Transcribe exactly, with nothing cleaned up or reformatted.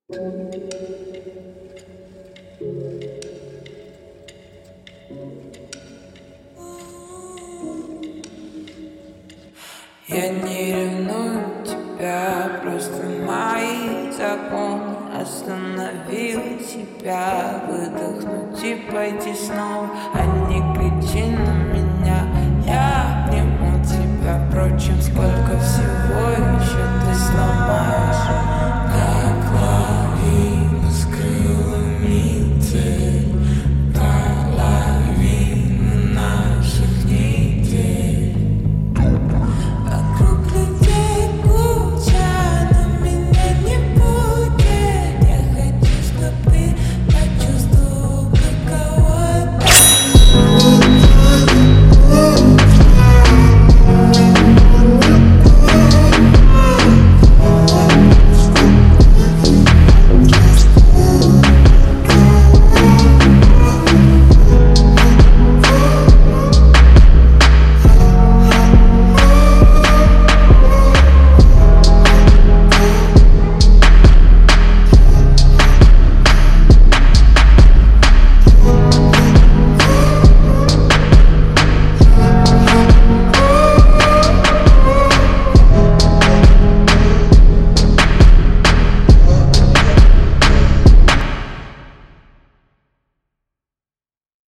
Я не ревную тебя, просто мои законы. Остановила себя, выдохнуть и пойти снова. А не кричи на меня, я обниму тебя. Впрочем, сколько всего еще ты сломаешь.